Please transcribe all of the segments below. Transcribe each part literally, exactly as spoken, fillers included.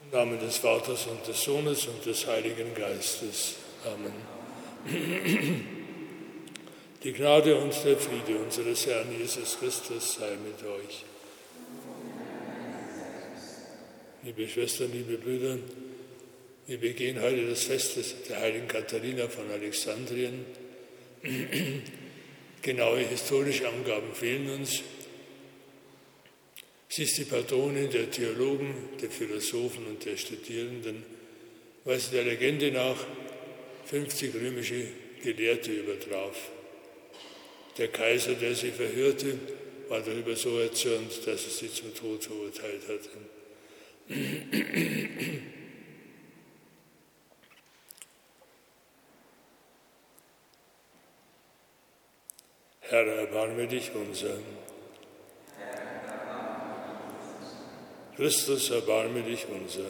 Im Namen des Vaters und des Sohnes und des Heiligen Geistes. Amen. Die Gnade und der Friede unseres Herrn Jesus Christus sei mit euch. Liebe Schwestern, liebe Brüder, wir begehen heute das Fest der heiligen Katharina von Alexandrien. Genaue historische Angaben fehlen uns. Sie ist die Patronin der Theologen, der Philosophen und der Studierenden, weil sie der Legende nach fünfzig römische Gelehrte übertraf. Der Kaiser, der sie verhörte, war darüber so erzürnt, dass er sie zum Tod verurteilt hatte. Herr, erbarme dich unser. Christus, erbarme dich unser.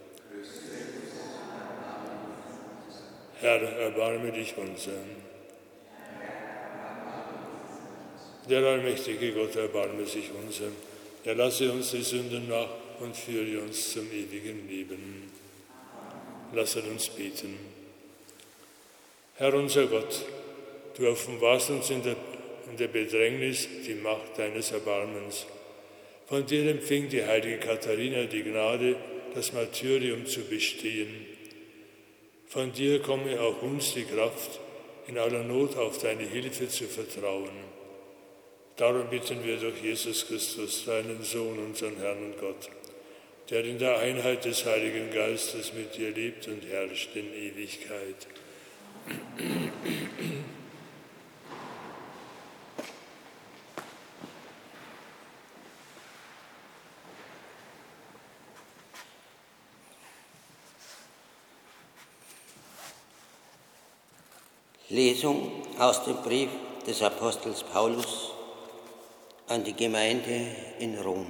Herr, erbarme dich unser. Der allmächtige Gott, erbarme sich unser. Er lasse uns die Sünden nach und führe uns zum ewigen Leben. Lasset uns beten. Herr unser Gott, du offenbarst uns in der, in der Bedrängnis die Macht deines Erbarmens. Von dir empfing die heilige Katharina die Gnade, das Martyrium zu bestehen. Von dir komme auch uns die Kraft, in aller Not auf deine Hilfe zu vertrauen. Darum bitten wir durch Jesus Christus, deinen Sohn, unseren Herrn und Gott, der in der Einheit des Heiligen Geistes mit dir lebt und herrscht in Ewigkeit. Lesung aus dem Brief des Apostels Paulus an die Gemeinde in Rom.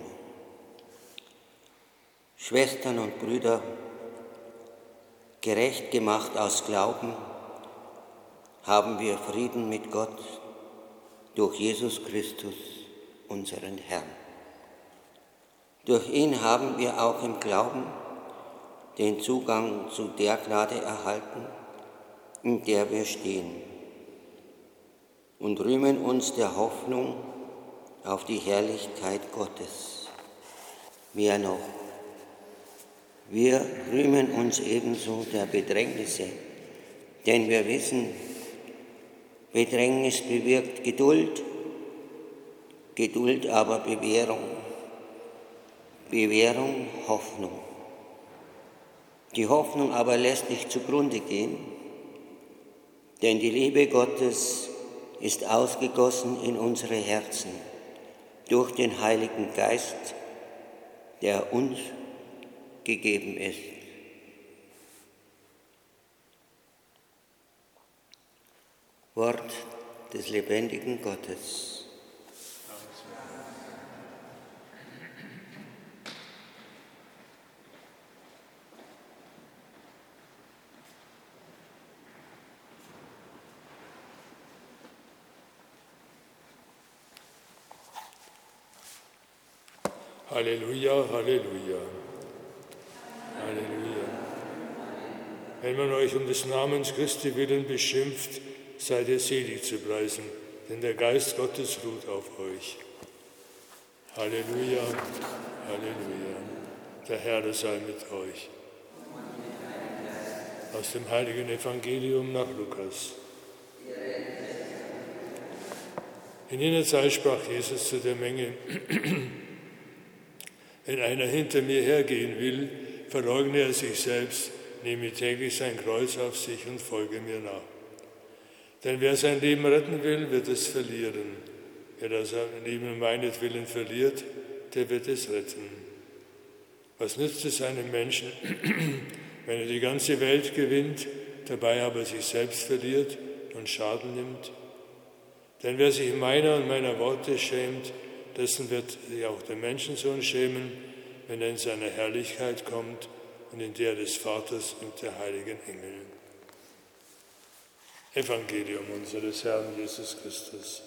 Schwestern und Brüder, gerecht gemacht aus Glauben, haben wir Frieden mit Gott durch Jesus Christus, unseren Herrn. Durch ihn haben wir auch im Glauben den Zugang zu der Gnade erhalten, in der wir stehen, und rühmen uns der Hoffnung auf die Herrlichkeit Gottes. Mehr noch, wir rühmen uns ebenso der Bedrängnisse, denn wir wissen, Bedrängnis bewirkt Geduld, Geduld aber Bewährung, Bewährung Hoffnung. Die Hoffnung aber lässt nicht zugrunde gehen, denn die Liebe Gottes ist ausgegossen in unsere Herzen durch den Heiligen Geist, der uns gegeben ist. Wort des lebendigen Gottes. Halleluja, Halleluja, Halleluja. Wenn man euch um des Namens Christi willen beschimpft, seid ihr selig zu preisen, denn der Geist Gottes ruht auf euch. Halleluja, Halleluja. Der Herr sei mit euch. Aus dem heiligen Evangelium nach Lukas. In jener Zeit sprach Jesus zu der Menge: Wenn einer hinter mir hergehen will, verleugne er sich selbst, nehme täglich sein Kreuz auf sich und folge mir nach. Denn wer sein Leben retten will, wird es verlieren. Wer das Leben meinetwillen verliert, der wird es retten. Was nützt es einem Menschen, wenn er die ganze Welt gewinnt, dabei aber sich selbst verliert und Schaden nimmt? Denn wer sich meiner und meiner Worte schämt, dessen wird sich auch der Menschensohn schämen, wenn er in seiner Herrlichkeit kommt und in der des Vaters und der heiligen Engel. Evangelium unseres Herrn Jesus Christus.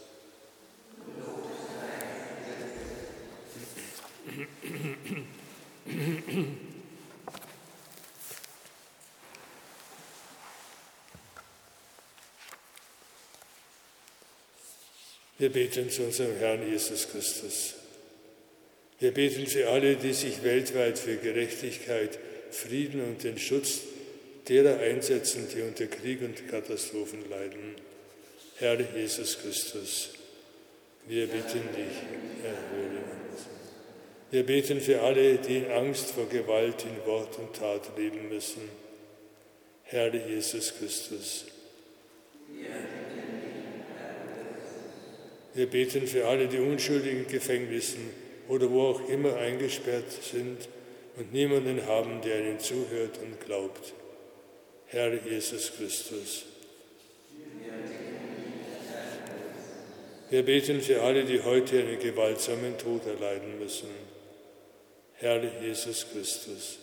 Wir beten zu unserem Herrn Jesus Christus. Wir beten für alle, die sich weltweit für Gerechtigkeit, Frieden und den Schutz derer einsetzen, die unter Krieg und Katastrophen leiden. Herr Jesus Christus, wir bitten dich, erhöre uns. Wir beten für alle, die in Angst vor Gewalt in Wort und Tat leben müssen. Herr Jesus Christus, wir beten für alle, die unschuldig in Gefängnissen oder wo auch immer eingesperrt sind und niemanden haben, der ihnen zuhört und glaubt. Herr Jesus Christus. Wir beten für alle, die heute einen gewaltsamen Tod erleiden müssen. Herr Jesus Christus.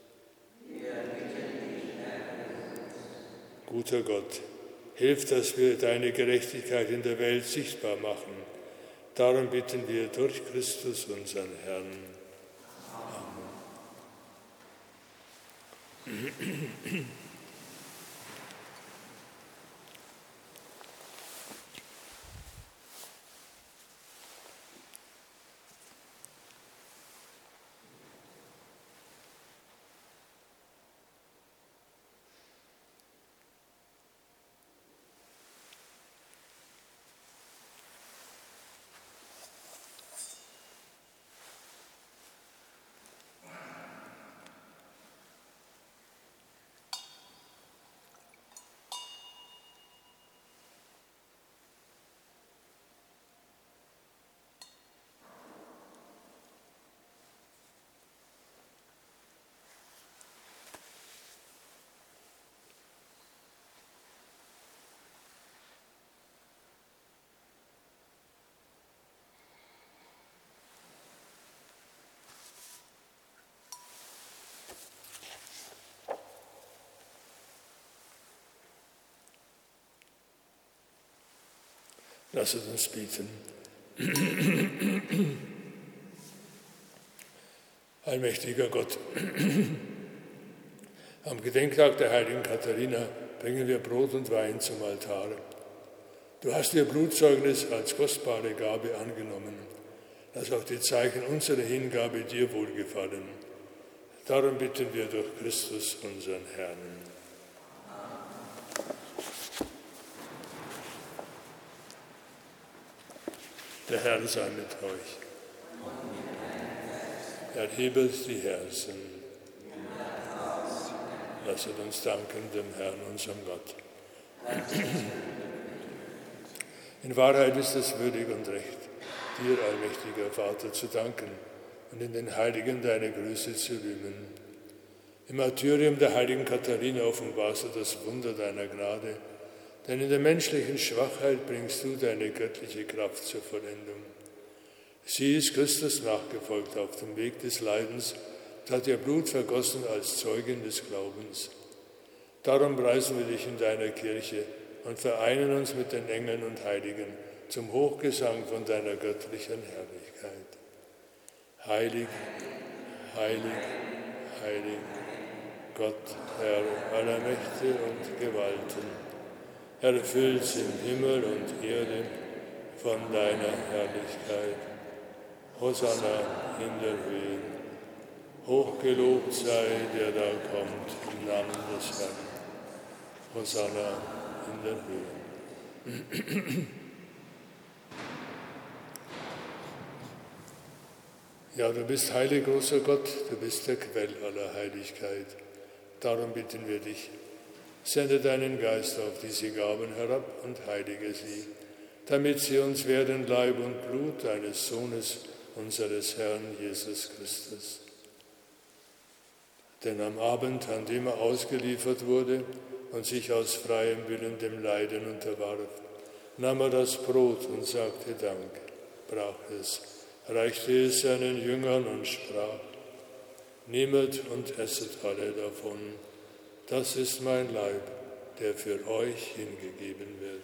Guter Gott, hilf, dass wir deine Gerechtigkeit in der Welt sichtbar machen. Darum bitten wir durch Christus, unseren Herrn. Amen. Lasset uns beten. Allmächtiger Gott, am Gedenktag der heiligen Katharina bringen wir Brot und Wein zum Altar. Du hast ihr Blutzeugnis als kostbare Gabe angenommen. Lass auch die Zeichen unserer Hingabe dir wohlgefallen. Darum bitten wir durch Christus, unseren Herrn. Der Herr sei mit euch. Erhebet die Herzen. Lasset uns danken dem Herrn, unserem Gott. In Wahrheit ist es würdig und recht, dir, allmächtiger Vater, zu danken und in den Heiligen deine Größe zu rühmen. Im Martyrium der heiligen Katharina offenbarst du das Wunder deiner Gnade, denn in der menschlichen Schwachheit bringst du deine göttliche Kraft zur Vollendung. Sie ist Christus nachgefolgt auf dem Weg des Leidens und hat ihr Blut vergossen als Zeugin des Glaubens. Darum preisen wir dich in deiner Kirche und vereinen uns mit den Engeln und Heiligen zum Hochgesang von deiner göttlichen Herrlichkeit. Heilig, heilig, heilig, Gott, Herr aller Mächte und Gewalten, erfüllt's im Himmel und Erde von deiner Herrlichkeit. Hosanna in der Höhe. Hochgelobt sei, der da kommt im Namen des Herrn. Hosanna in der Höhe. Ja, du bist heilig, großer Gott, du bist der Quell aller Heiligkeit. Darum bitten wir dich, sende deinen Geist auf diese Gaben herab und heilige sie, damit sie uns werden Leib und Blut deines Sohnes, unseres Herrn Jesus Christus. Denn am Abend, an dem er ausgeliefert wurde und sich aus freiem Willen dem Leiden unterwarf, nahm er das Brot und sagte Dank, brach es, reichte es seinen Jüngern und sprach: Nehmet und esset alle davon, das ist mein Leib, der für euch hingegeben wird.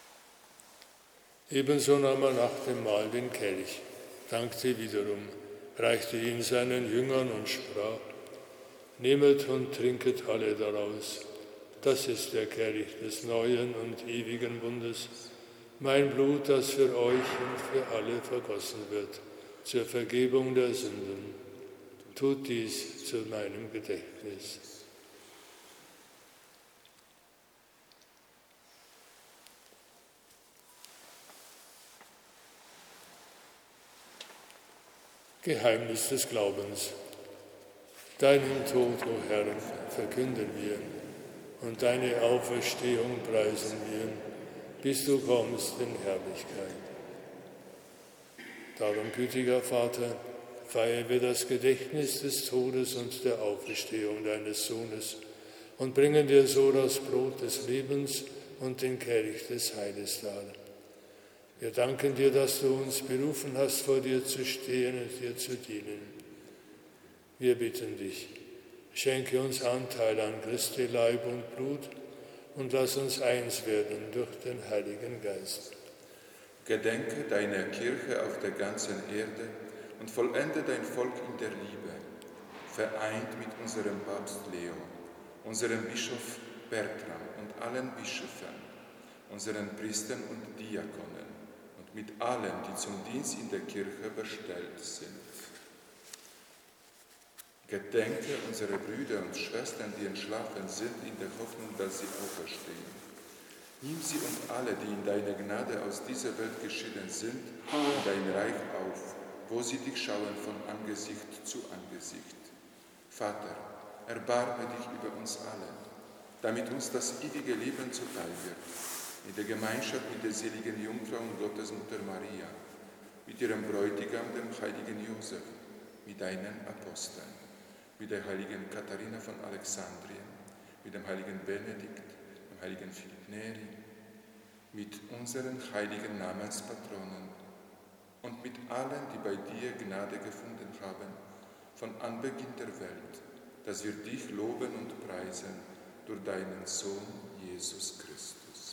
Ebenso nahm er nach dem Mahl den Kelch, dankte wiederum, reichte ihn seinen Jüngern und sprach: Nehmet und trinket alle daraus. Das ist der Kelch des neuen und ewigen Bundes, mein Blut, das für euch und für alle vergossen wird, zur Vergebung der Sünden. Tut dies zu meinem Gedächtnis. Geheimnis des Glaubens. Deinen Tod, o Herr, verkünden wir, und deine Auferstehung preisen wir, bis du kommst in Herrlichkeit. Darum, gütiger Vater, feiern wir das Gedächtnis des Todes und der Auferstehung deines Sohnes und bringen dir so das Brot des Lebens und den Kelch des Heiles dar. Wir danken dir, dass du uns berufen hast, vor dir zu stehen und dir zu dienen. Wir bitten dich, schenke uns Anteil an Christi Leib und Blut und lass uns eins werden durch den Heiligen Geist. Gedenke deiner Kirche auf der ganzen Erde und vollende dein Volk in der Liebe, vereint mit unserem Papst Leo, unserem Bischof Bertram und allen Bischöfen, unseren Priestern und Diakonen und mit allen, die zum Dienst in der Kirche bestellt sind. Gedenke unsere Brüder und Schwestern, die entschlafen sind, in der Hoffnung, dass sie auferstehen. Nimm sie und alle, die in deiner Gnade aus dieser Welt geschieden sind, in dein Reich auf, wo sie dich schauen von Angesicht zu Angesicht. Vater, erbarme dich über uns alle, damit uns das ewige Leben zuteil wird, in der Gemeinschaft mit der seligen Jungfrau und Gottesmutter Maria, mit ihrem Bräutigam, dem heiligen Josef, mit deinen Aposteln, mit der heiligen Katharina von Alexandrien, mit dem heiligen Benedikt, dem heiligen Philipp Neri, mit unseren heiligen Namenspatronen und mit allen, die bei dir Gnade gefunden haben, von Anbeginn der Welt, dass wir dich loben und preisen durch deinen Sohn Jesus Christus.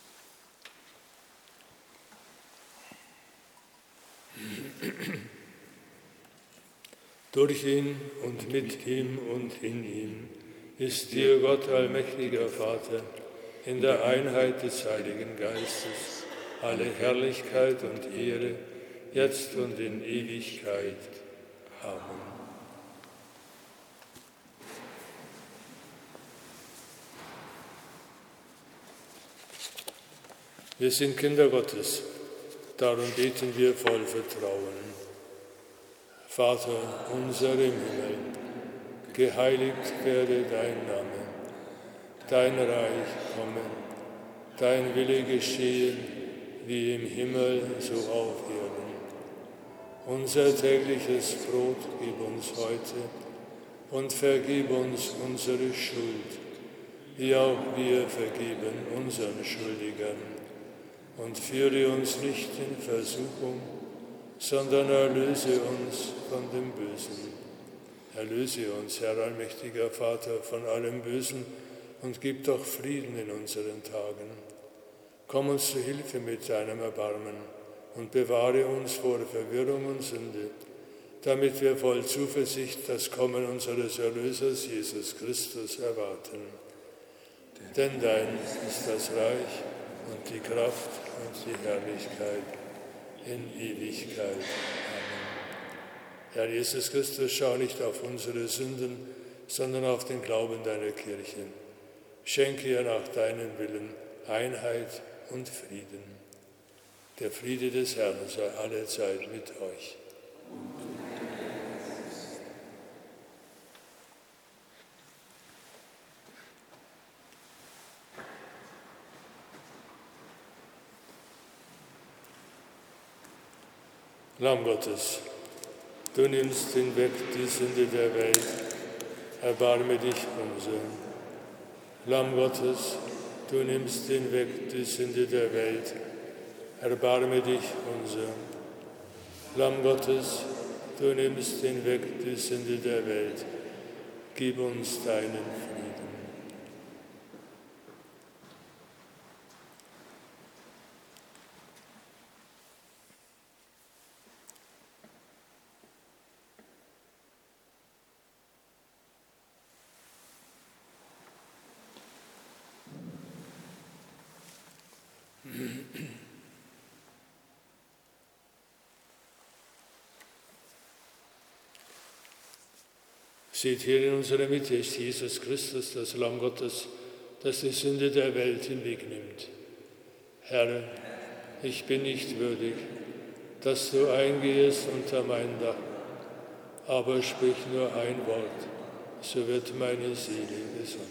Durch ihn und mit ihm und in ihm ist dir, Gott, allmächtiger Vater, in der Einheit des Heiligen Geistes, alle Herrlichkeit und Ehre, jetzt und in Ewigkeit. Amen. Wir sind Kinder Gottes, darum beten wir voll Vertrauen. Vater unser im Himmel, geheiligt werde dein Name, dein Reich komme, dein Wille geschehe, wie im Himmel, so auf Erden. Unser tägliches Brot gib uns heute und vergib uns unsere Schuld, wie auch wir vergeben unseren Schuldigern. Und führe uns nicht in Versuchung, sondern erlöse uns von dem Bösen. Erlöse uns, Herr allmächtiger Vater, von allem Bösen und gib doch Frieden in unseren Tagen. Komm uns zu Hilfe mit deinem Erbarmen und bewahre uns vor Verwirrung und Sünde, damit wir voll Zuversicht das Kommen unseres Erlösers Jesus Christus erwarten. Denn dein ist das Reich und die Kraft und die Herrlichkeit in Ewigkeit. Amen. Herr Jesus Christus, schau nicht auf unsere Sünden, sondern auf den Glauben deiner Kirche. Schenke ihr nach deinem Willen Einheit und Frieden. Der Friede des Herrn sei allezeit mit euch. Lamm Gottes, du nimmst hinweg die Sünde der Welt, erbarme dich unser. Lamm Gottes, du nimmst hinweg die Sünde der Welt, erbarme dich unser. Lamm Gottes, du nimmst hinweg die Sünde der Welt, gib uns deinen Frieden. Seht, hier in unserer Mitte ist Jesus Christus, das Lamm Gottes, das die Sünde der Welt hinwegnimmt. Herr, ich bin nicht würdig, dass du eingehst unter mein Dach, aber sprich nur ein Wort, so wird meine Seele gesund.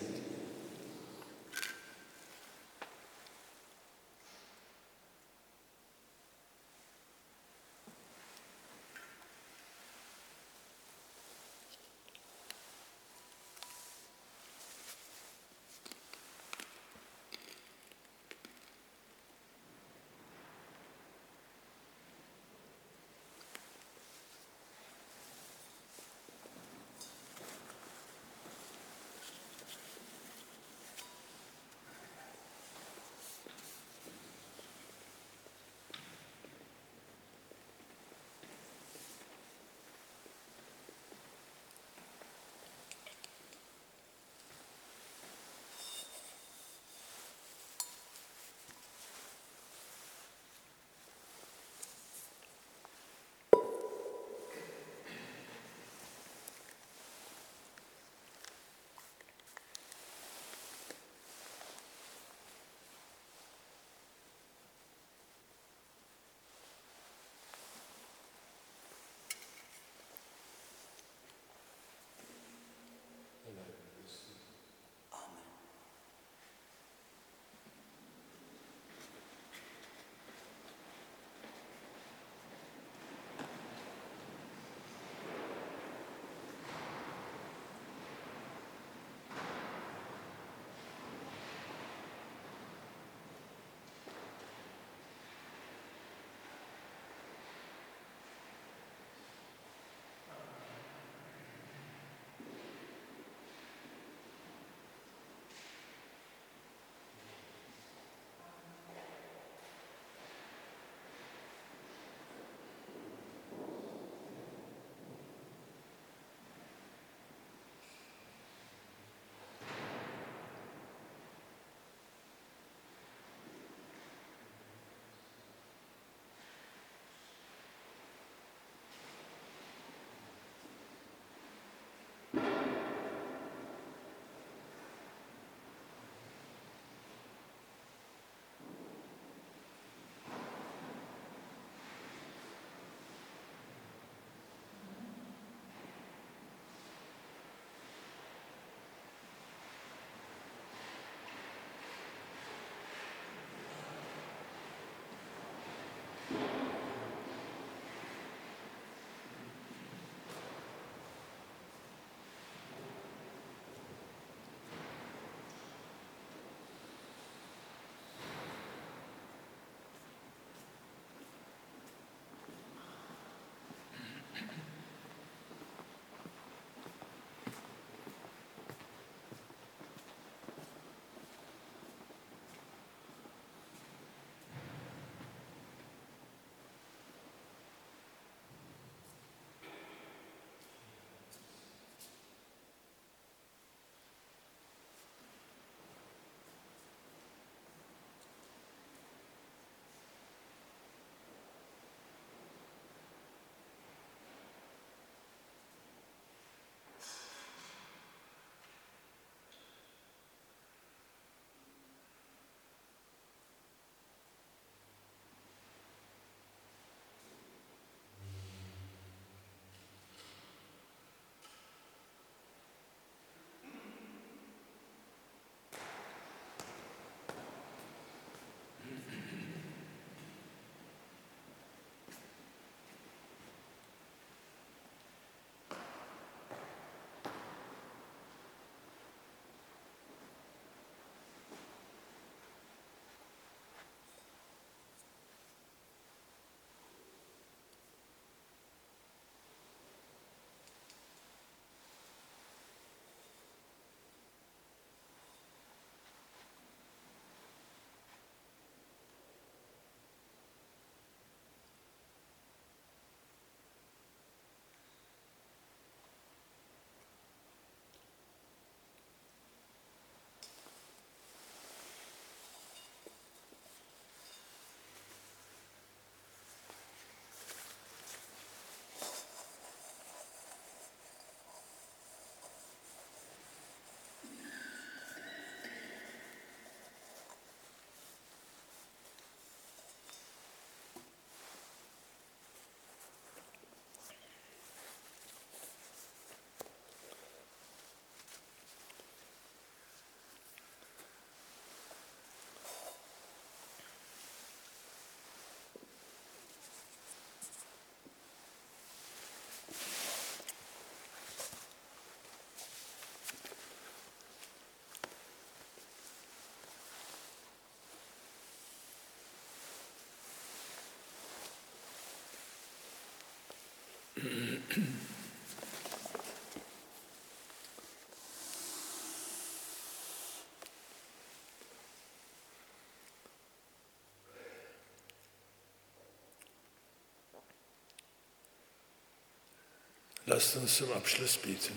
Lasst uns zum Abschluss beten.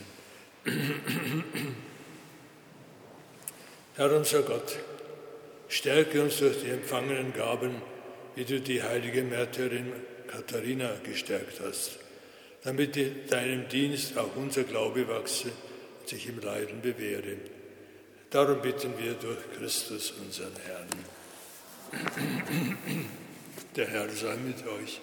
Herr unser Gott, stärke uns durch die empfangenen Gaben, wie du die heilige Märtyrin Katharina gestärkt hast, damit in deinem Dienst auch unser Glaube wachse und sich im Leiden bewähre. Darum bitten wir durch Christus, unseren Herrn. Der Herr sei mit euch.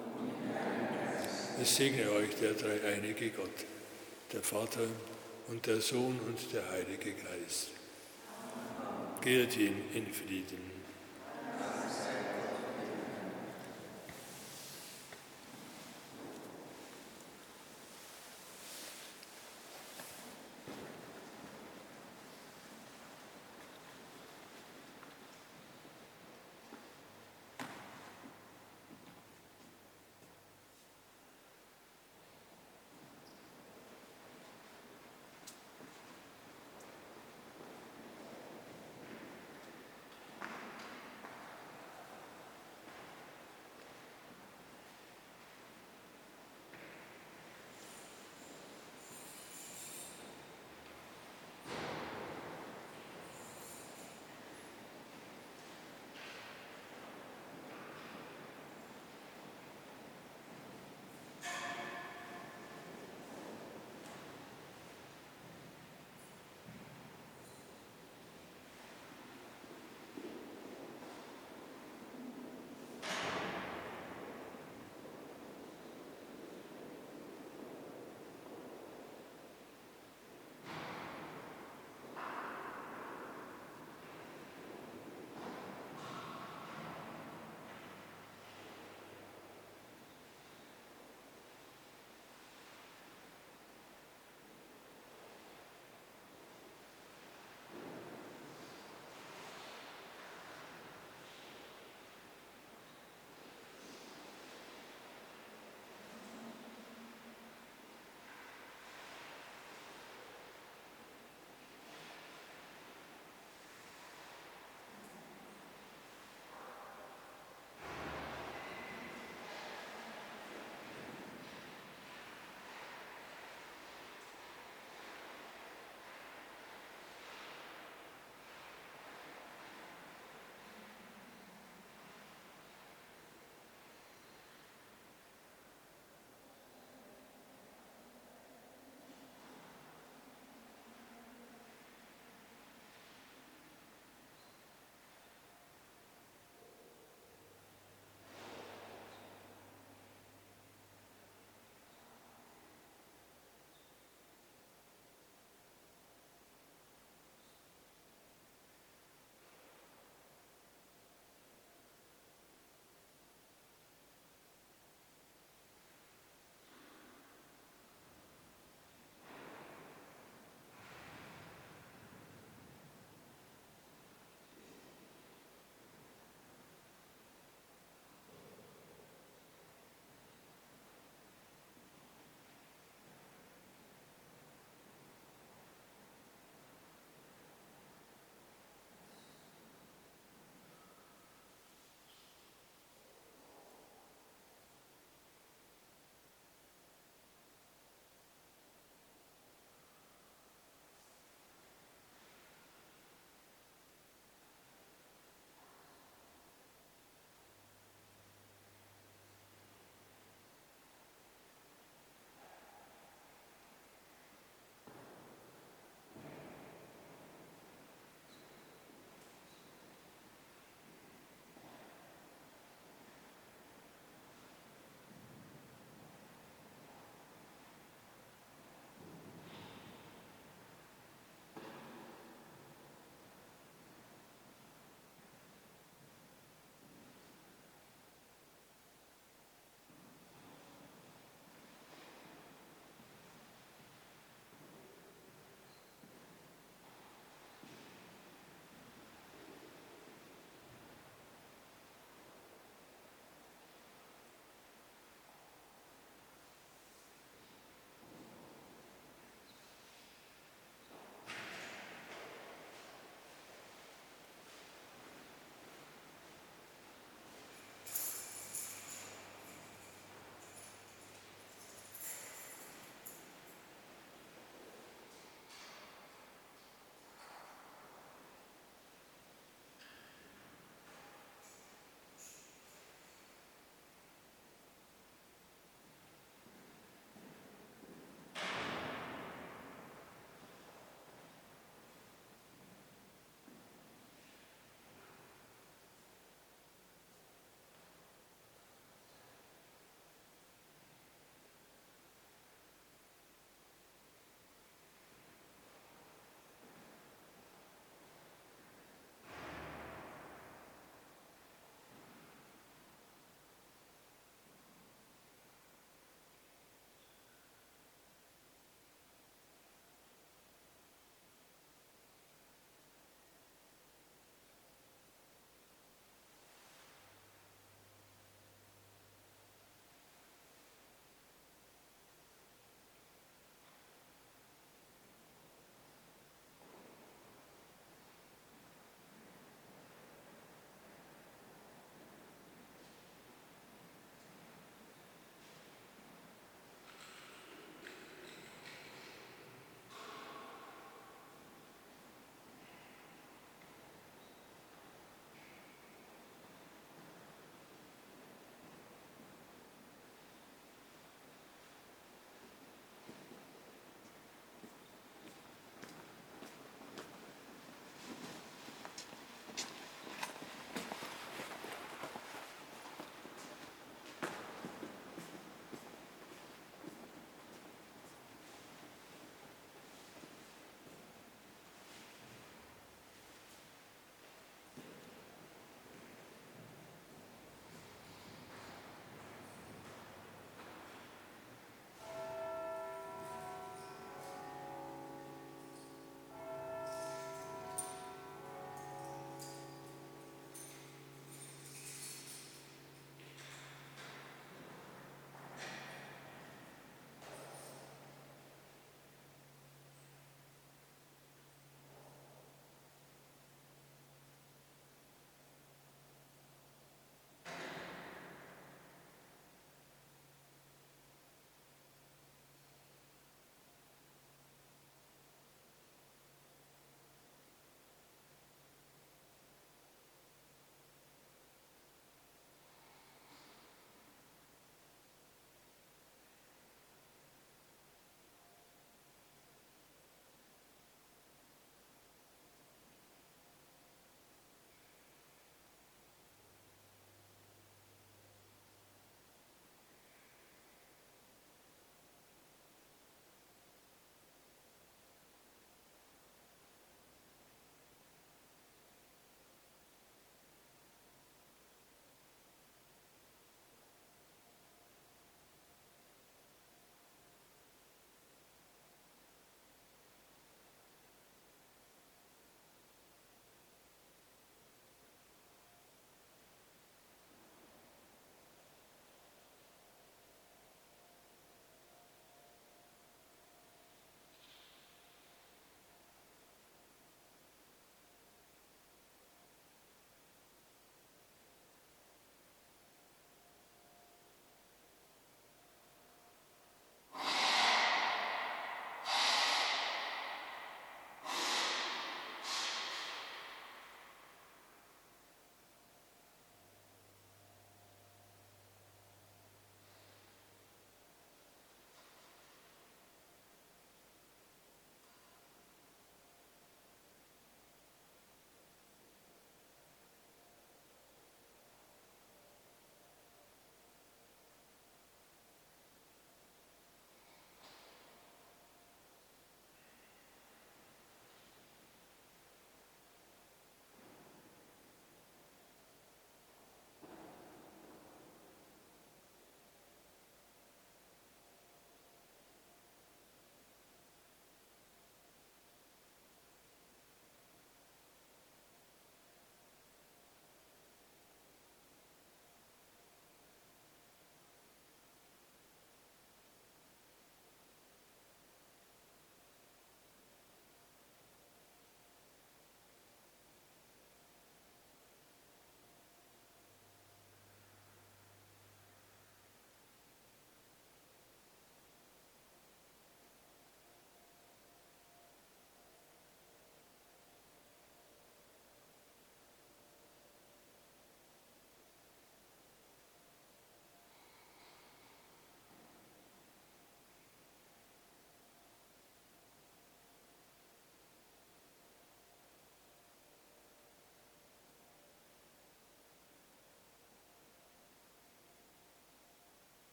Es segne euch der dreieinige Gott, der Vater und der Sohn und der Heilige Geist. Geht hin in Frieden.